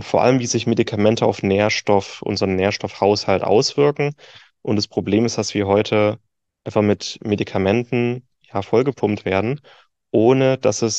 vor allem, wie sich Medikamente auf unseren Nährstoffhaushalt auswirken. Und das Problem ist, dass wir heute einfach mit Medikamenten ja vollgepumpt werden, ohne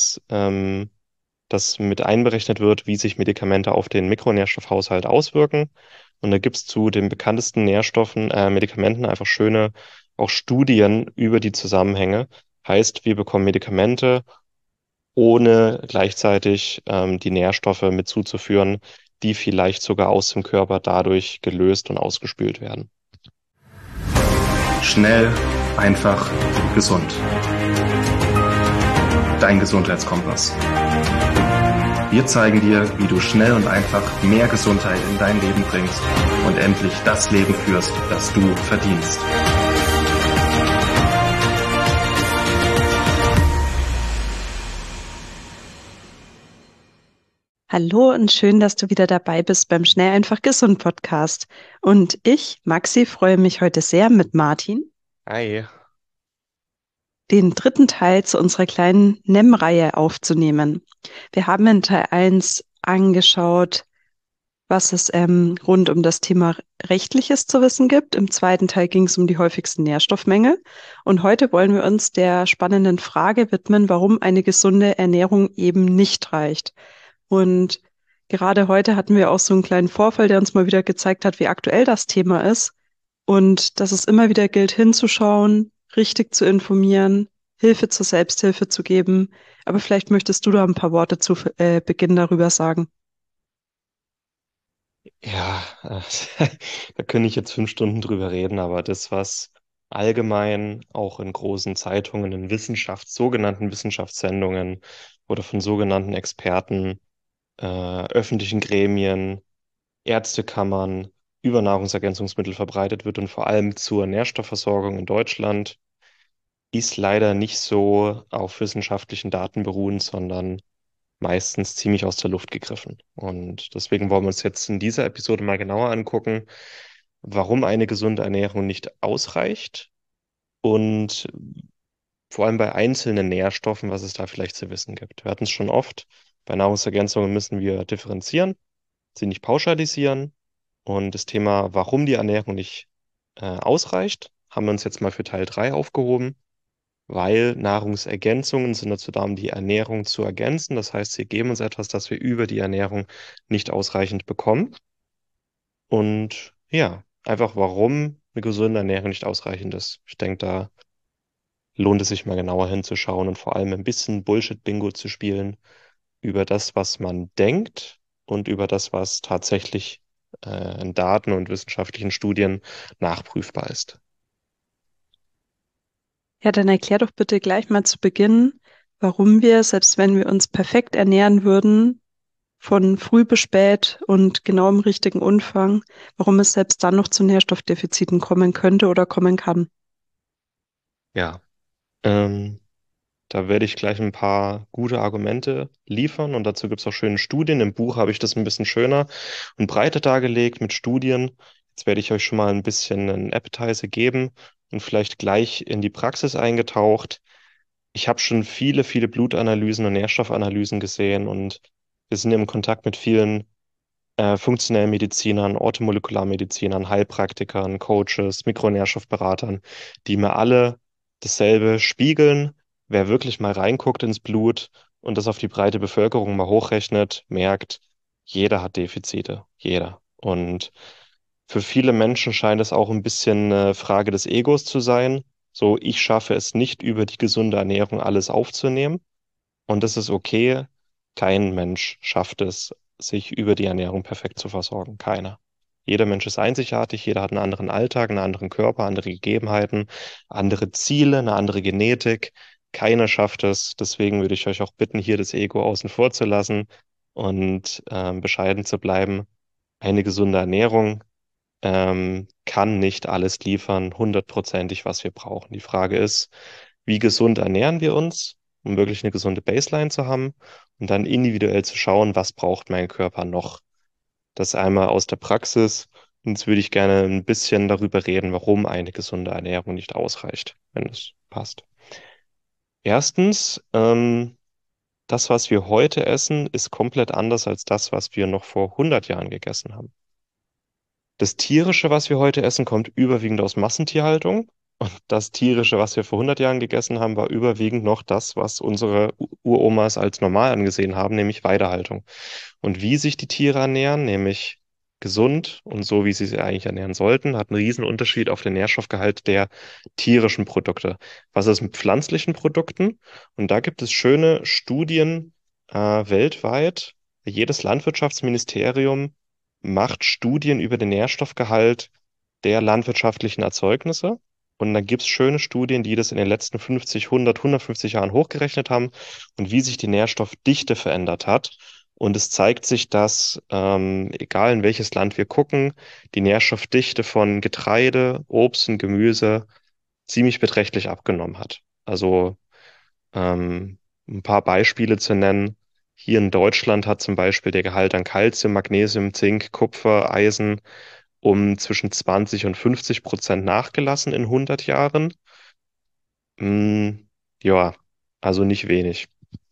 dass mit einberechnet wird, wie sich Medikamente auf den Mikronährstoffhaushalt auswirken. Und da gibt es zu den bekanntesten Medikamenten einfach schöne auch Studien über die Zusammenhänge. Heißt, wir bekommen Medikamente, ohne gleichzeitig die Nährstoffe mit zuzuführen, die vielleicht sogar aus dem Körper dadurch gelöst und ausgespült werden. Schnell, einfach, gesund. Dein Gesundheitskompass. Wir zeigen dir, wie du schnell und einfach mehr Gesundheit in dein Leben bringst und endlich das Leben führst, das du verdienst. Hallo und schön, dass du wieder dabei bist beim Schnell einfach gesund Podcast. Und ich, Maxi, freue mich heute sehr mit Martin, Hi. den dritten Teil zu unserer kleinen NEM-Reihe aufzunehmen. Wir haben in Teil eins angeschaut, was es rund um das Thema Rechtliches zu wissen gibt. Im zweiten Teil ging es um die häufigsten Nährstoffmängel. Und heute wollen wir uns der spannenden Frage widmen, warum eine gesunde Ernährung eben nicht reicht. Und gerade heute hatten wir auch so einen kleinen Vorfall, der uns mal wieder gezeigt hat, wie aktuell das Thema ist und dass es immer wieder gilt, hinzuschauen, richtig zu informieren, Hilfe zur Selbsthilfe zu geben. Aber vielleicht möchtest du da ein paar Worte zu Beginn darüber sagen. Ja, da könnte ich jetzt 5 Stunden drüber reden, aber das, was allgemein auch in großen Zeitungen, in sogenannten Wissenschaftssendungen oder von sogenannten Experten, öffentlichen Gremien, Ärztekammern über Nahrungsergänzungsmittel verbreitet wird und vor allem zur Nährstoffversorgung in Deutschland, ist leider nicht so auf wissenschaftlichen Daten beruhend, sondern meistens ziemlich aus der Luft gegriffen. Und deswegen wollen wir uns jetzt in dieser Episode mal genauer angucken, warum eine gesunde Ernährung nicht ausreicht und vor allem bei einzelnen Nährstoffen, was es da vielleicht zu wissen gibt. Wir hatten es schon oft, bei Nahrungsergänzungen müssen wir differenzieren, sie nicht pauschalisieren. Und das Thema, warum die Ernährung nicht ausreicht, haben wir uns jetzt mal für Teil 3 aufgehoben, weil Nahrungsergänzungen sind dazu da, um die Ernährung zu ergänzen. Das heißt, sie geben uns etwas, das wir über die Ernährung nicht ausreichend bekommen. Und ja, einfach warum eine gesunde Ernährung nicht ausreichend ist. Ich denke, da lohnt es sich mal genauer hinzuschauen und vor allem ein bisschen Bullshit-Bingo zu spielen über das, was man denkt und über das, was tatsächlich in Daten und wissenschaftlichen Studien nachprüfbar ist. Ja, dann erklär doch bitte gleich mal zu Beginn, warum wir, selbst wenn wir uns perfekt ernähren würden, von früh bis spät und genau im richtigen Umfang, warum es selbst dann noch zu Nährstoffdefiziten kommen könnte oder kommen kann. Ja, ähm, da werde ich gleich ein paar gute Argumente liefern und dazu gibt es auch schöne Studien. Im Buch habe ich das ein bisschen schöner und breiter dargelegt mit Studien. Jetzt werde ich euch schon mal ein bisschen einen Appetizer geben und vielleicht gleich in die Praxis eingetaucht. Ich habe schon viele, viele Blutanalysen und Nährstoffanalysen gesehen und wir sind im Kontakt mit vielen funktionellen Medizinern, Orthomolekularmedizinern, Heilpraktikern, Coaches, Mikronährstoffberatern, die mir alle dasselbe spiegeln. Wer wirklich mal reinguckt ins Blut und das auf die breite Bevölkerung mal hochrechnet, merkt, jeder hat Defizite, jeder. Und für viele Menschen scheint es auch ein bisschen eine Frage des Egos zu sein. So, ich schaffe es nicht, über die gesunde Ernährung alles aufzunehmen. Und das ist okay. Kein Mensch schafft es, sich über die Ernährung perfekt zu versorgen. Keiner. Jeder Mensch ist einzigartig, jeder hat einen anderen Alltag, einen anderen Körper, andere Gegebenheiten, andere Ziele, eine andere Genetik. Keiner schafft es. Deswegen würde ich euch auch bitten, hier das Ego außen vor zu lassen und bescheiden zu bleiben. Eine gesunde Ernährung kann nicht alles liefern, hundertprozentig, was wir brauchen. Die Frage ist, wie gesund ernähren wir uns, um wirklich eine gesunde Baseline zu haben und dann individuell zu schauen, was braucht mein Körper noch. Das einmal aus der Praxis. Und jetzt würde ich gerne ein bisschen darüber reden, warum eine gesunde Ernährung nicht ausreicht, wenn es passt. Erstens, das, was wir heute essen, ist komplett anders als das, was wir noch vor 100 Jahren gegessen haben. Das Tierische, was wir heute essen, kommt überwiegend aus Massentierhaltung. Und das Tierische, was wir vor 100 Jahren gegessen haben, war überwiegend noch das, was unsere Uromas als normal angesehen haben, nämlich Weidehaltung. Und wie sich die Tiere ernähren, nämlich gesund und so, wie sie sich eigentlich ernähren sollten, hat einen riesen Unterschied auf den Nährstoffgehalt der tierischen Produkte. Was ist mit pflanzlichen Produkten? Und da gibt es schöne Studien weltweit. Jedes Landwirtschaftsministerium macht Studien über den Nährstoffgehalt der landwirtschaftlichen Erzeugnisse. Und dann gibt es schöne Studien, die das in den letzten 50, 100, 150 Jahren hochgerechnet haben und wie sich die Nährstoffdichte verändert hat. Und es zeigt sich, dass, egal in welches Land wir gucken, die Nährstoffdichte von Getreide, Obst und Gemüse ziemlich beträchtlich abgenommen hat. Also ein paar Beispiele zu nennen. Hier in Deutschland hat zum Beispiel der Gehalt an Calcium, Magnesium, Zink, Kupfer, Eisen um zwischen 20 und 50% nachgelassen in 100 Jahren. Mm, ja, also nicht wenig.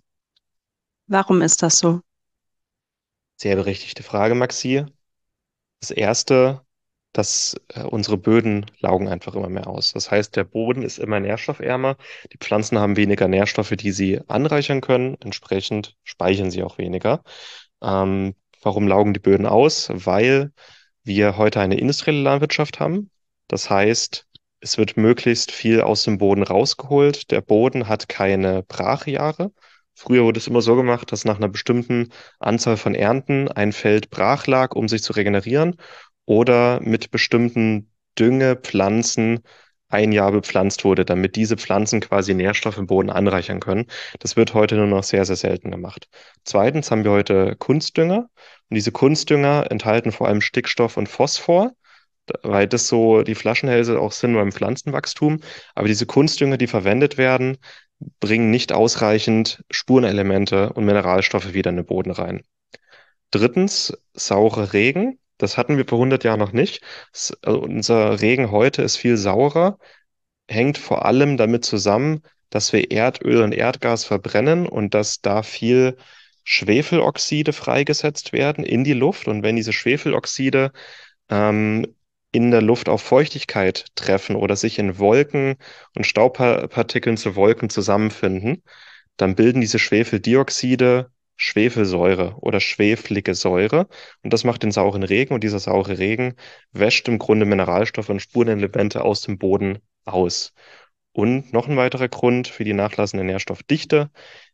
Warum ist das so? Sehr berechtigte Frage, Maxi. Das Erste, dass unsere Böden laugen einfach immer mehr aus. Das heißt, der Boden ist immer nährstoffärmer. Die Pflanzen haben weniger Nährstoffe, die sie anreichern können. Entsprechend speichern sie auch weniger. Warum laugen die Böden aus? Weil wir heute eine industrielle Landwirtschaft haben. Das heißt, es wird möglichst viel aus dem Boden rausgeholt. Der Boden hat keine Brachjahre. Früher wurde es immer so gemacht, dass nach einer bestimmten Anzahl von Ernten ein Feld brach lag, um sich zu regenerieren, oder mit bestimmten Düngepflanzen ein Jahr bepflanzt wurde, damit diese Pflanzen quasi Nährstoffe im Boden anreichern können. Das wird heute nur noch sehr, sehr selten gemacht. Zweitens haben wir heute Kunstdünger. Und diese Kunstdünger enthalten vor allem Stickstoff und Phosphor, weil das so die Flaschenhälse auch sind beim Pflanzenwachstum. Aber diese Kunstdünger, die verwendet werden, bringen nicht ausreichend Spurenelemente und Mineralstoffe wieder in den Boden rein. Drittens, saure Regen. Das hatten wir vor 100 Jahren noch nicht. Also unser Regen heute ist viel saurer, hängt vor allem damit zusammen, dass wir Erdöl und Erdgas verbrennen und dass da viel Schwefeloxide freigesetzt werden in die Luft. Und wenn diese Schwefeloxide ähm, in der Luft auf Feuchtigkeit treffen oder sich in Wolken und Staubpartikeln zu Wolken zusammenfinden, dann bilden diese Schwefeldioxide Schwefelsäure oder schweflige Säure. Und das macht den sauren Regen. Und dieser saure Regen wäscht im Grunde Mineralstoffe und Spurenelemente aus dem Boden aus. Und noch ein weiterer Grund für die nachlassende Nährstoffdichte.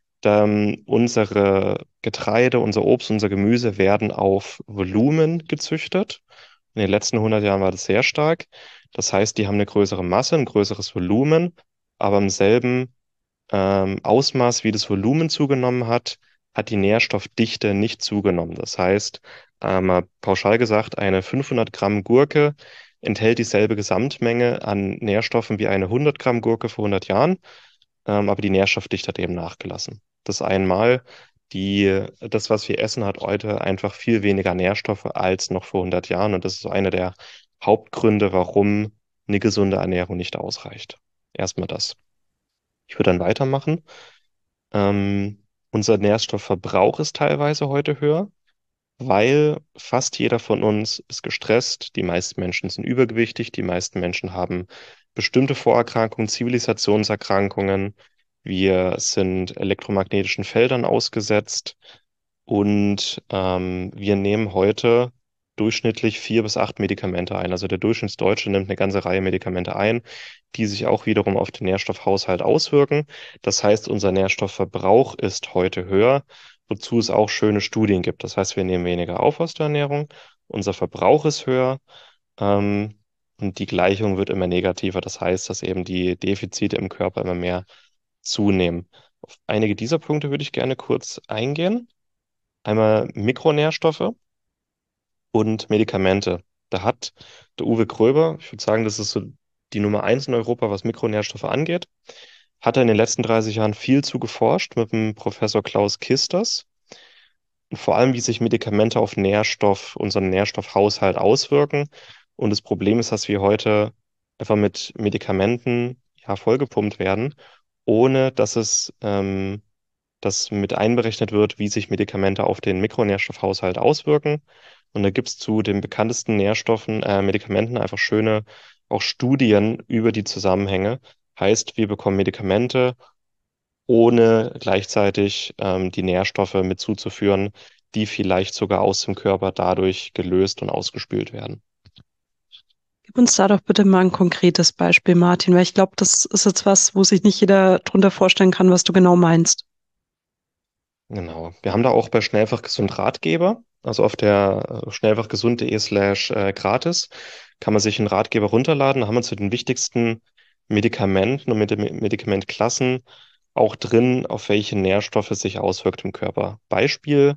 Unsere Getreide, unser Obst, unser Gemüse werden auf Volumen gezüchtet. In den letzten 100 Jahren war das sehr stark. Das heißt, die haben eine größere Masse, ein größeres Volumen, aber im selben Ausmaß, wie das Volumen zugenommen hat, hat die Nährstoffdichte nicht zugenommen. Das heißt, mal pauschal gesagt, eine 500 Gramm Gurke enthält dieselbe Gesamtmenge an Nährstoffen wie eine 100 Gramm Gurke vor 100 Jahren, aber die Nährstoffdichte hat eben nachgelassen. Das einmal, das, was wir essen, hat heute einfach viel weniger Nährstoffe als noch vor 100 Jahren. Und das ist so einer der Hauptgründe, warum eine gesunde Ernährung nicht ausreicht. Erstmal das. Ich würde dann weitermachen. Unser Nährstoffverbrauch ist teilweise heute höher, weil fast jeder von uns ist gestresst. Die meisten Menschen sind übergewichtig. Die meisten Menschen haben bestimmte Vorerkrankungen, Zivilisationserkrankungen. Wir sind elektromagnetischen Feldern ausgesetzt und wir nehmen heute durchschnittlich 4 bis 8 Medikamente ein. Also der Durchschnittsdeutsche nimmt eine ganze Reihe Medikamente ein, die sich auch wiederum auf den Nährstoffhaushalt auswirken. Das heißt, unser Nährstoffverbrauch ist heute höher, wozu es auch schöne Studien gibt. Das heißt, wir nehmen weniger auf aus der Ernährung, unser Verbrauch ist höher, ähm, und die Gleichung wird immer negativer. Das heißt, dass eben die Defizite im Körper immer mehr zunehmen. Auf einige dieser Punkte würde ich gerne kurz eingehen. Einmal Mikronährstoffe und Medikamente. Da hat der Uwe Gröber, ich würde sagen, das ist so die Nummer eins in Europa, was Mikronährstoffe angeht, hat er in den letzten 30 Jahren viel zu geforscht mit dem Professor Klaus Kisters. Und vor allem, wie sich Medikamente auf unseren Nährstoffhaushalt auswirken. Und das Problem ist, dass wir heute einfach mit Medikamenten ja vollgepumpt werden, ohne dass es dass mit einberechnet wird, wie sich Medikamente auf den Mikronährstoffhaushalt auswirken. Und da gibt es zu den bekanntesten Nährstoffen, Medikamenten einfach schöne auch Studien über die Zusammenhänge. Heißt, wir bekommen Medikamente, ohne gleichzeitig die Nährstoffe mit zuzuführen, die vielleicht sogar aus dem Körper dadurch gelöst und ausgespült werden. Gib uns da doch bitte mal ein konkretes Beispiel, Martin, weil ich glaube, das ist jetzt was, wo sich nicht jeder drunter vorstellen kann, was du genau meinst. Genau. Wir haben da auch bei Schnellfach gesund Ratgeber, also auf der schnellfachgesund.de/gratis, kann man sich einen Ratgeber runterladen. Da haben wir zu den wichtigsten Medikamenten und Medikamentklassen auch drin, auf welche Nährstoffe sich auswirkt im Körper. Beispiel,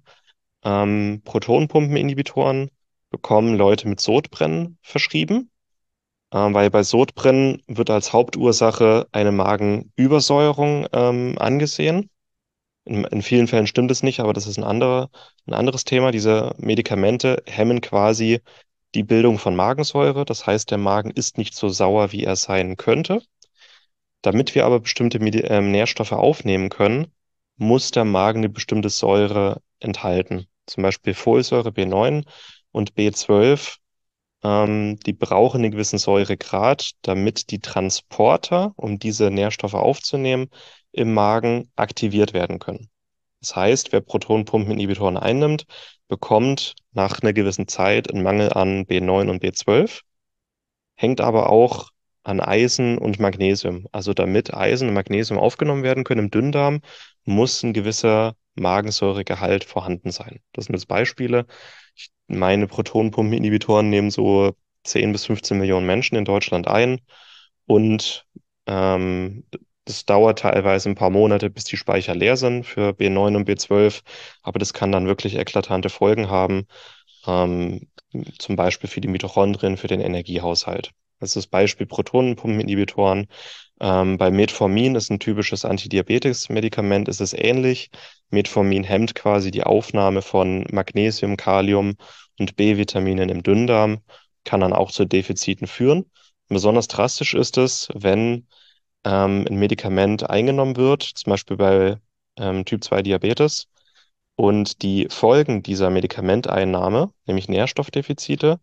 Protonpumpeninhibitoren bekommen Leute mit Sodbrennen verschrieben, weil bei Sodbrennen wird als Hauptursache eine Magenübersäuerung angesehen. In vielen Fällen stimmt es nicht, aber das ist ein anderes Thema. Diese Medikamente hemmen quasi die Bildung von Magensäure. Das heißt, der Magen ist nicht so sauer, wie er sein könnte. Damit wir aber bestimmte Nährstoffe aufnehmen können, muss der Magen eine bestimmte Säure enthalten. Zum Beispiel Folsäure B9 und B12. Die brauchen einen gewissen Säuregrad, damit die Transporter, um diese Nährstoffe aufzunehmen, im Magen aktiviert werden können. Das heißt, wer Protonpumpeninhibitoren einnimmt, bekommt nach einer gewissen Zeit einen Mangel an B9 und B12, hängt aber auch an Eisen und Magnesium. Also damit Eisen und Magnesium aufgenommen werden können im Dünndarm, muss ein gewisser Magensäuregehalt vorhanden sein. Das sind jetzt Beispiele. Meine Protonpumpeninhibitoren nehmen so 10 bis 15 Millionen Menschen in Deutschland ein und ähm, das dauert teilweise ein paar Monate, bis die Speicher leer sind für B9 und B12, aber das kann dann wirklich eklatante Folgen haben, ähm, zum Beispiel für die Mitochondrien, für den Energiehaushalt. Das ist das Beispiel Protonenpumpeninhibitoren. Bei Metformin ist ein typisches Antidiabetes-Medikament, ist es ähnlich. Metformin hemmt quasi die Aufnahme von Magnesium, Kalium und B-Vitaminen im Dünndarm, kann dann auch zu Defiziten führen. Besonders drastisch ist es, wenn ein Medikament eingenommen wird, zum Beispiel bei Typ 2 Diabetes, und die Folgen dieser Medikamenteinnahme, nämlich Nährstoffdefizite,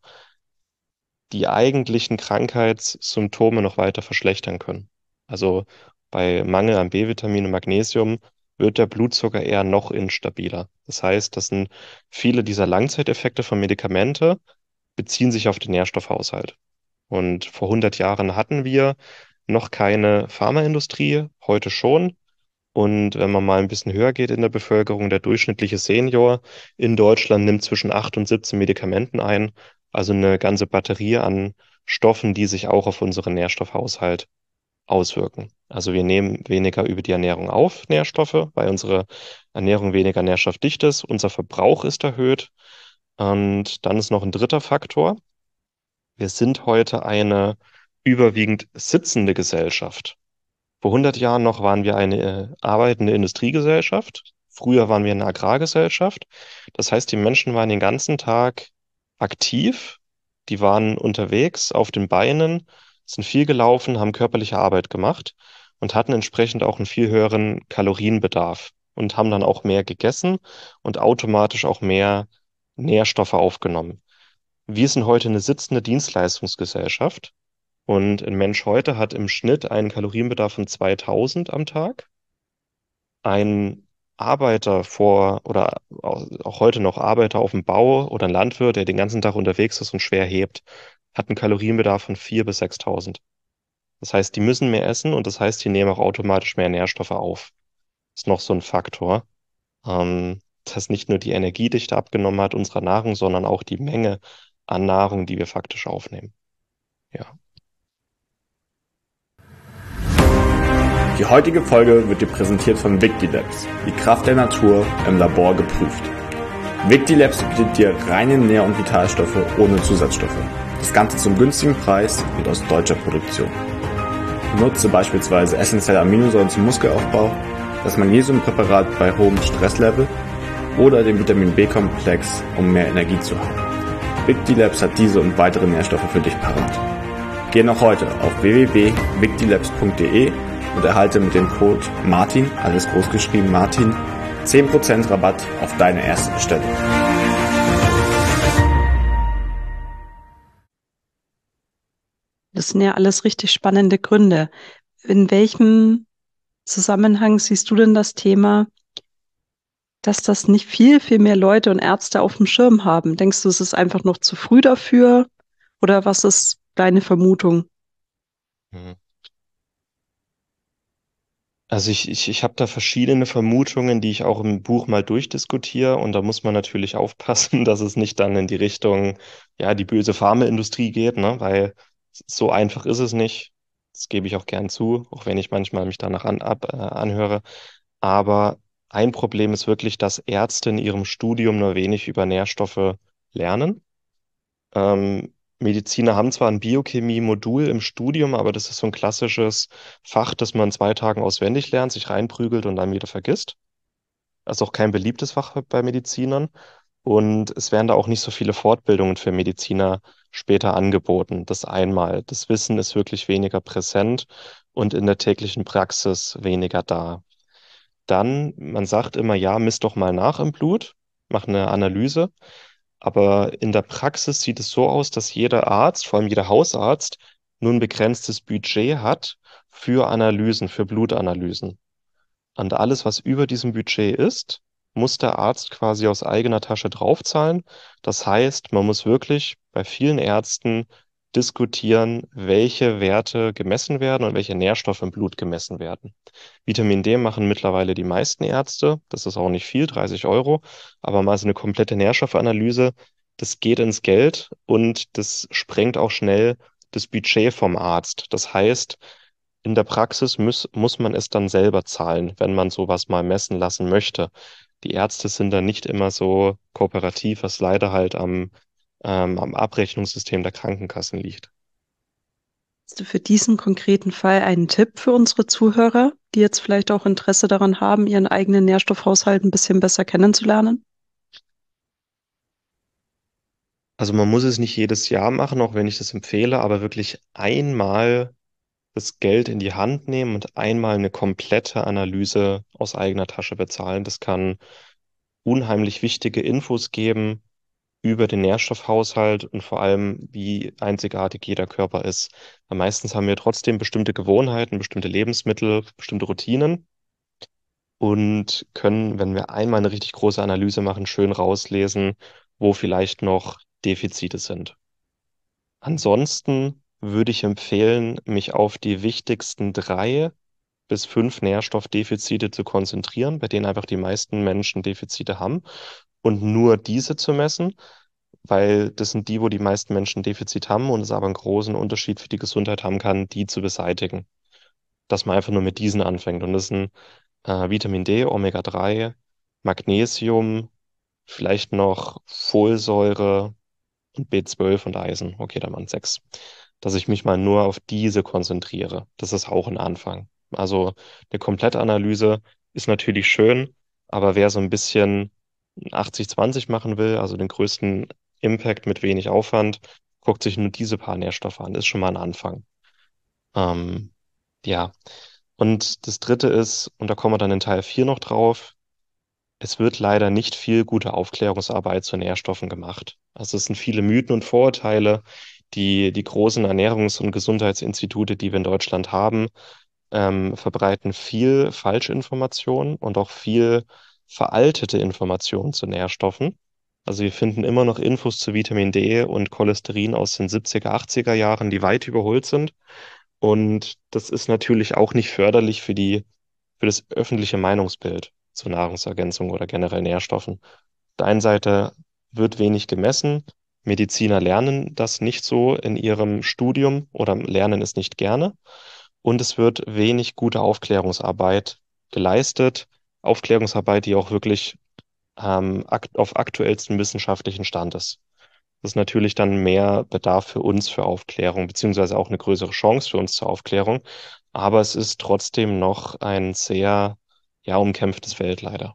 die eigentlichen Krankheitssymptome noch weiter verschlechtern können. Also bei Mangel an B-Vitamin und Magnesium wird der Blutzucker eher noch instabiler. Das heißt, das sind viele dieser Langzeiteffekte von Medikamente beziehen sich auf den Nährstoffhaushalt. Und vor 100 Jahren hatten wir noch keine Pharmaindustrie, heute schon. Und wenn man mal ein bisschen höher geht in der Bevölkerung, der durchschnittliche Senior in Deutschland nimmt zwischen 8 und 17 Medikamenten ein, also eine ganze Batterie an Stoffen, die sich auch auf unseren Nährstoffhaushalt auswirken. Also wir nehmen weniger über die Ernährung auf, Nährstoffe, weil unsere Ernährung weniger nährstoffdicht ist, unser Verbrauch ist erhöht. Und dann ist noch ein dritter Faktor. Wir sind heute eine überwiegend sitzende Gesellschaft. Vor 100 Jahren noch waren wir eine arbeitende Industriegesellschaft. Früher waren wir eine Agrargesellschaft. Das heißt, die Menschen waren den ganzen Tag aktiv. Die waren unterwegs auf den Beinen, sind viel gelaufen, haben körperliche Arbeit gemacht und hatten entsprechend auch einen viel höheren Kalorienbedarf und haben dann auch mehr gegessen und automatisch auch mehr Nährstoffe aufgenommen. Wir sind heute eine sitzende Dienstleistungsgesellschaft. Und ein Mensch heute hat im Schnitt einen Kalorienbedarf von 2000 am Tag. Ein Arbeiter oder auch heute noch Arbeiter auf dem Bau oder ein Landwirt, der den ganzen Tag unterwegs ist und schwer hebt, hat einen Kalorienbedarf von 4.000 bis 6.000. Das heißt, die müssen mehr essen und das heißt, die nehmen auch automatisch mehr Nährstoffe auf. Das ist noch so ein Faktor, dass nicht nur die Energiedichte abgenommen hat unserer Nahrung, sondern auch die Menge an Nahrung, die wir faktisch aufnehmen. Ja. Die heutige Folge wird dir präsentiert von Victilabs, die Kraft der Natur im Labor geprüft. Victilabs bietet dir reine Nähr- und Vitalstoffe ohne Zusatzstoffe. Das Ganze zum günstigen Preis und aus deutscher Produktion. Nutze beispielsweise essentielle Aminosäuren zum Muskelaufbau, das Magnesiumpräparat bei hohem Stresslevel oder den Vitamin B-Komplex, um mehr Energie zu haben. Victilabs hat diese und weitere Nährstoffe für dich parat. Geh noch heute auf www.victilabs.de und erhalte mit dem Code MARTIN, alles groß geschrieben Martin, 10% Rabatt auf deine erste Bestellung. Das sind ja alles richtig spannende Gründe. In welchem Zusammenhang siehst du denn das Thema, dass das nicht viel, viel mehr Leute und Ärzte auf dem Schirm haben? Denkst du, es ist einfach noch zu früh dafür? Oder was ist deine Vermutung? Mhm. Also ich habe da verschiedene Vermutungen, die ich auch im Buch mal durchdiskutiere. Und da muss man natürlich aufpassen, dass es nicht dann in die Richtung, ja, die böse Pharmaindustrie geht, ne? Weil so einfach ist es nicht. Das gebe ich auch gern zu, auch wenn ich manchmal mich danach anhöre. Aber ein Problem ist wirklich, dass Ärzte in ihrem Studium nur wenig über Nährstoffe lernen. Mediziner haben zwar ein Biochemie-Modul im Studium, aber das ist so ein klassisches Fach, das man in 2 Tagen auswendig lernt, sich reinprügelt und dann wieder vergisst. Das ist auch kein beliebtes Fach bei Medizinern. Und es werden da auch nicht so viele Fortbildungen für Mediziner später angeboten. Das einmal. Das Wissen ist wirklich weniger präsent und in der täglichen Praxis weniger da. Dann, man sagt immer, ja, misst doch mal nach im Blut, mach eine Analyse. Aber in der Praxis sieht es so aus, dass jeder Arzt, vor allem jeder Hausarzt, nur ein begrenztes Budget hat für Analysen, für Blutanalysen. Und alles, was über diesem Budget ist, muss der Arzt quasi aus eigener Tasche draufzahlen. Das heißt, man muss wirklich bei vielen Ärzten diskutieren, welche Werte gemessen werden und welche Nährstoffe im Blut gemessen werden. Vitamin D machen mittlerweile die meisten Ärzte. Das ist auch nicht viel, 30 Euro. Aber mal so eine komplette Nährstoffanalyse, das geht ins Geld und das sprengt auch schnell das Budget vom Arzt. Das heißt, in der Praxis muss man es dann selber zahlen, wenn man sowas mal messen lassen möchte. Die Ärzte sind da nicht immer so kooperativ, was leider halt am Abrechnungssystem der Krankenkassen liegt. Hast du für diesen konkreten Fall einen Tipp für unsere Zuhörer, die jetzt vielleicht auch Interesse daran haben, ihren eigenen Nährstoffhaushalt ein bisschen besser kennenzulernen? Also man muss es nicht jedes Jahr machen, auch wenn ich das empfehle, aber wirklich einmal das Geld in die Hand nehmen und einmal eine komplette Analyse aus eigener Tasche bezahlen. Das kann unheimlich wichtige Infos geben über den Nährstoffhaushalt und vor allem, wie einzigartig jeder Körper ist. Weil meistens haben wir trotzdem bestimmte Gewohnheiten, bestimmte Lebensmittel, bestimmte Routinen und können, wenn wir einmal eine richtig große Analyse machen, schön rauslesen, wo vielleicht noch Defizite sind. Ansonsten würde ich empfehlen, mich auf die wichtigsten 3 bis 5 Nährstoffdefizite zu konzentrieren, bei denen einfach die meisten Menschen Defizite haben und nur diese zu messen, weil das sind die, wo die meisten Menschen Defizit haben und es aber einen großen Unterschied für die Gesundheit haben kann, die zu beseitigen. Dass man einfach nur mit diesen anfängt. Und das sind Vitamin D, Omega-3, Magnesium, vielleicht noch Folsäure und B12 und Eisen. Okay, dann waren 6. Dass ich mich mal nur auf diese konzentriere. Das ist auch ein Anfang. Also eine Komplettanalyse ist natürlich schön, aber wer so ein bisschen 80-20 machen will, also den größten Impact mit wenig Aufwand, guckt sich nur diese paar Nährstoffe an. Ist schon mal ein Anfang. Ähm, ja. Und das Dritte ist, und da kommen wir dann in Teil 4 noch drauf, es wird leider nicht viel gute Aufklärungsarbeit zu Nährstoffen gemacht. Also es sind viele Mythen und Vorurteile, die großen Ernährungs- und Gesundheitsinstitute, die wir in Deutschland haben, verbreiten viel Falschinformation und auch viel veraltete Informationen zu Nährstoffen. Also wir finden immer noch Infos zu Vitamin D und Cholesterin aus den 70er, 80er Jahren, die weit überholt sind. Und das ist natürlich auch nicht förderlich für das öffentliche Meinungsbild zu Nahrungsergänzung oder generell Nährstoffen. Auf der einen Seite wird wenig gemessen. Mediziner lernen das nicht so in ihrem Studium oder lernen es nicht gerne. Und es wird wenig gute Aufklärungsarbeit geleistet. Aufklärungsarbeit, die auch wirklich auf aktuellstem wissenschaftlichen Stand ist. Das ist natürlich dann mehr Bedarf für uns für Aufklärung, beziehungsweise auch eine größere Chance für uns zur Aufklärung. Aber es ist trotzdem noch ein sehr, ja, umkämpftes Feld leider.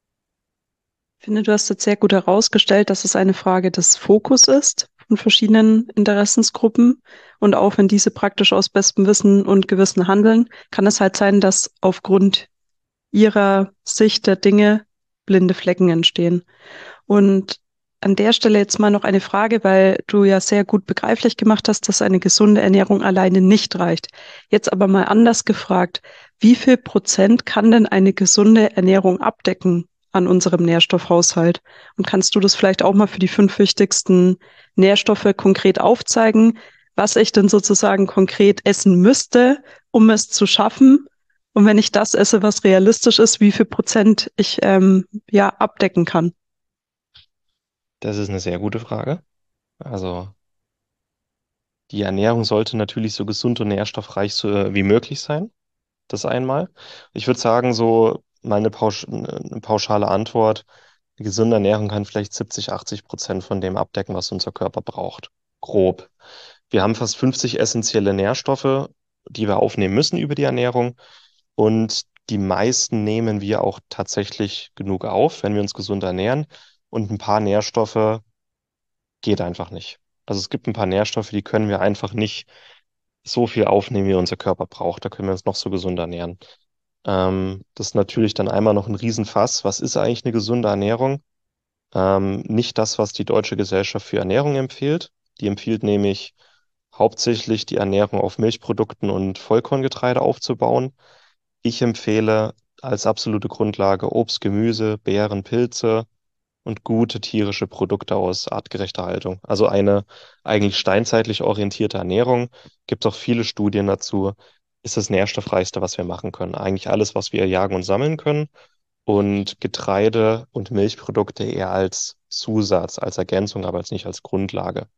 Ich finde, du hast jetzt sehr gut herausgestellt, dass es eine Frage des Fokus ist von verschiedenen Interessensgruppen. Und auch wenn diese praktisch aus bestem Wissen und Gewissen handeln, kann es halt sein, dass aufgrund ihrer Sicht der Dinge blinde Flecken entstehen. Und an der Stelle jetzt mal noch eine Frage, weil du ja sehr gut begreiflich gemacht hast, dass eine gesunde Ernährung alleine nicht reicht. Jetzt aber mal anders gefragt, wie viel Prozent kann denn eine gesunde Ernährung abdecken an unserem Nährstoffhaushalt? Und kannst du das vielleicht auch mal für die 5 wichtigsten Nährstoffe konkret aufzeigen, was ich denn sozusagen konkret essen müsste, um es zu schaffen? Und wenn ich das esse, was realistisch ist, wie viel Prozent ich ja abdecken kann? Das ist eine sehr gute Frage. Also die Ernährung sollte natürlich so gesund und nährstoffreich wie möglich sein. Das einmal. Ich würde sagen, so mal eine pauschale Antwort. Eine gesunde Ernährung kann vielleicht 70-80% von dem abdecken, was unser Körper braucht. Grob. Wir haben fast 50 essentielle Nährstoffe, die wir aufnehmen müssen über die Ernährung. Und die meisten nehmen wir auch tatsächlich genug auf, wenn wir uns gesund ernähren. Und ein paar Nährstoffe geht einfach nicht. Also es gibt ein paar Nährstoffe, die können wir einfach nicht so viel aufnehmen, wie unser Körper braucht. Da können wir uns noch so gesund ernähren. Das ist natürlich dann einmal noch ein Riesenfass. Was ist eigentlich eine gesunde Ernährung? Nicht das, was die Deutsche Gesellschaft für Ernährung empfiehlt. Die empfiehlt nämlich hauptsächlich die Ernährung auf Milchprodukten und Vollkorngetreide aufzubauen. Ich empfehle als absolute Grundlage Obst, Gemüse, Beeren, Pilze und gute tierische Produkte aus artgerechter Haltung. Also eine eigentlich steinzeitlich orientierte Ernährung. Gibt auch viele Studien dazu. Ist das Nährstoffreichste, was wir machen können. Eigentlich alles, was wir jagen und sammeln können. Und Getreide und Milchprodukte eher als Zusatz, als Ergänzung, aber jetzt nicht als Grundlage.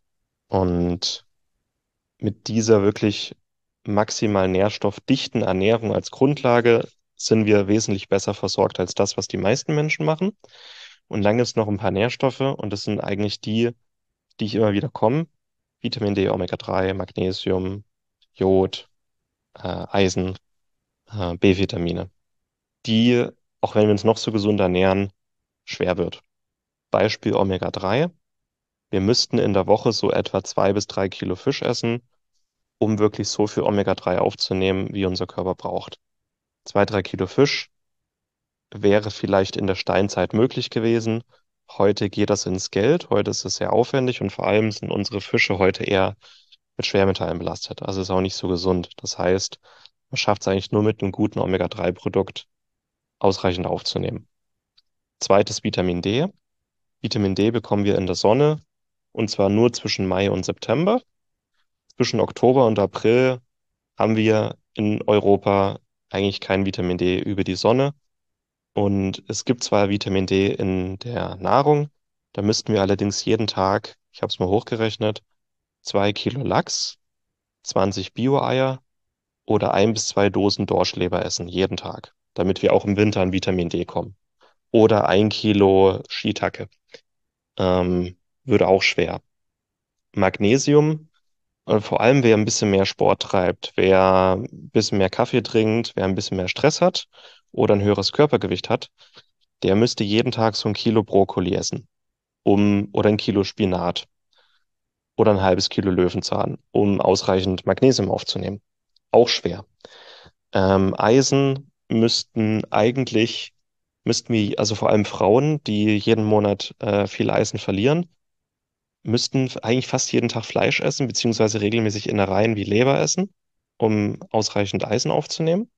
Und mit dieser wirklich maximal nährstoffdichten Ernährung als Grundlage sind wir wesentlich besser versorgt als das, was die meisten Menschen machen. Und dann gibt es noch ein paar Nährstoffe und das sind eigentlich die ich immer wieder komme. Vitamin D, Omega-3, Magnesium, Jod, Eisen, B-Vitamine, die, auch wenn wir uns noch so gesund ernähren, schwer wird. Beispiel Omega-3. Wir müssten in der Woche so etwa 2 bis 3 Kilo Fisch essen, um wirklich so viel Omega-3 aufzunehmen, wie unser Körper braucht. 2, 3 Kilo Fisch wäre vielleicht in der Steinzeit möglich gewesen. Heute geht das ins Geld. Heute ist es sehr aufwendig und vor allem sind unsere Fische heute eher mit Schwermetallen belastet. Also ist auch nicht so gesund. Das heißt, man schafft es eigentlich nur mit einem guten Omega-3-Produkt ausreichend aufzunehmen. Zweites Vitamin D. Vitamin D bekommen wir in der Sonne und zwar nur zwischen Mai und September. Zwischen Oktober und April haben wir in Europa eigentlich kein Vitamin D über die Sonne. Und es gibt zwar Vitamin D in der Nahrung, da müssten wir allerdings jeden Tag, ich habe es mal hochgerechnet, 2 Kilo Lachs, 20 Bio-Eier oder 1 bis 2 Dosen Dorschleber essen, jeden Tag, damit wir auch im Winter an Vitamin D kommen. Oder 1 Kilo Shiitake. Würde auch schwer. Magnesium, vor allem wer ein bisschen mehr Sport treibt, wer ein bisschen mehr Kaffee trinkt, wer ein bisschen mehr Stress hat oder ein höheres Körpergewicht hat, der müsste jeden Tag so 1 Kilo Brokkoli essen, oder 1 Kilo Spinat oder ein halbes Kilo Löwenzahn, um ausreichend Magnesium aufzunehmen. Auch schwer. Eisen müssten wir, also vor allem Frauen, die jeden Monat viel Eisen verlieren, müssten eigentlich fast jeden Tag Fleisch essen, beziehungsweise regelmäßig Innereien wie Leber essen, um ausreichend Eisen aufzunehmen.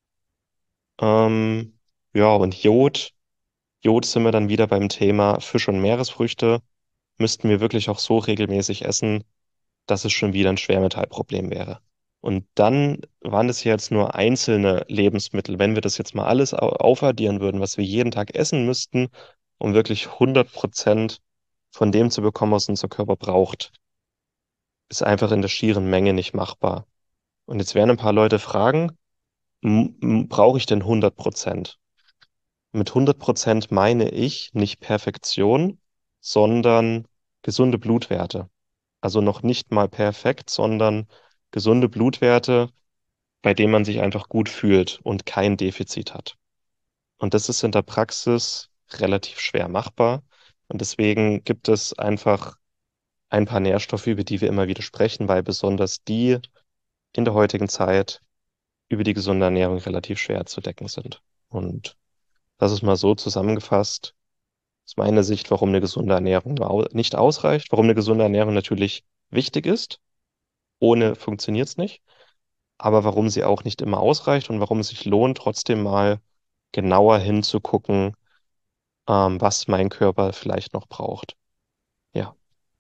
Ähm, ja, und Jod sind wir dann wieder beim Thema Fisch und Meeresfrüchte. Müssten wir wirklich auch so regelmäßig essen, dass es schon wieder ein Schwermetallproblem wäre. Und dann waren es jetzt nur einzelne Lebensmittel. Wenn wir das jetzt mal alles aufaddieren würden, was wir jeden Tag essen müssten, um wirklich 100% von dem zu bekommen, was unser Körper braucht, ist einfach in der schieren Menge nicht machbar. Und jetzt werden ein paar Leute fragen, brauche ich denn 100%? Mit 100% meine ich nicht Perfektion, sondern gesunde Blutwerte. Also noch nicht mal perfekt, sondern gesunde Blutwerte, bei denen man sich einfach gut fühlt und kein Defizit hat. Und das ist in der Praxis relativ schwer machbar. Und deswegen gibt es einfach ein paar Nährstoffe, über die wir immer wieder sprechen, weil besonders die in der heutigen Zeit über die gesunde Ernährung relativ schwer zu decken sind. Und Das ist mal so zusammengefasst, aus meiner Sicht, warum eine gesunde Ernährung nicht ausreicht, warum eine gesunde Ernährung natürlich wichtig ist. Ohne funktioniert es nicht. Aber warum sie auch nicht immer ausreicht und warum es sich lohnt, trotzdem mal genauer hinzugucken, was mein Körper vielleicht noch braucht. Ja.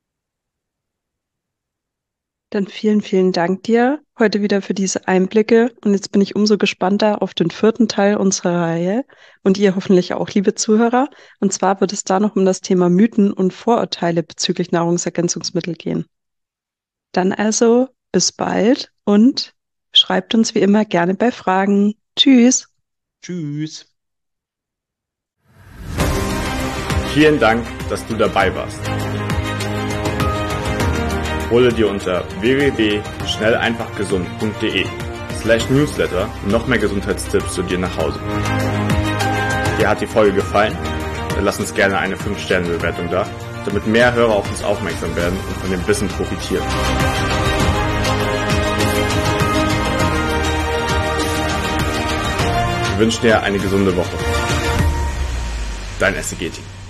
Dann vielen, vielen Dank dir heute wieder für diese Einblicke. Und jetzt bin ich umso gespannter auf den 4. Teil unserer Reihe und ihr hoffentlich auch, liebe Zuhörer. Und zwar wird es da noch um das Thema Mythen und Vorurteile bezüglich Nahrungsergänzungsmittel gehen. Dann also bis bald und schreibt uns wie immer gerne bei Fragen. Tschüss. Tschüss. Vielen Dank, dass du dabei warst. Hole dir unter www.schnelleinfachgesund.de/newsletter noch mehr Gesundheitstipps zu dir nach Hause. Dir hat die Folge gefallen? Dann lass uns gerne eine 5-Sterne-Bewertung da, damit mehr Hörer auf uns aufmerksam werden und von dem Wissen profitieren. Wir wünschen dir eine gesunde Woche. Dein SEG-Team.